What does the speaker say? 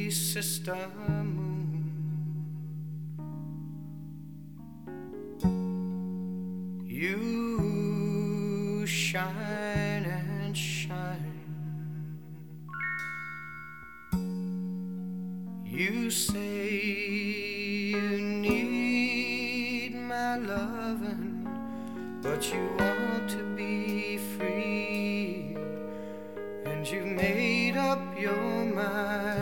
sister moon. You shine and shine. You say you need my loving, but you want to be free, and you've made up your mind.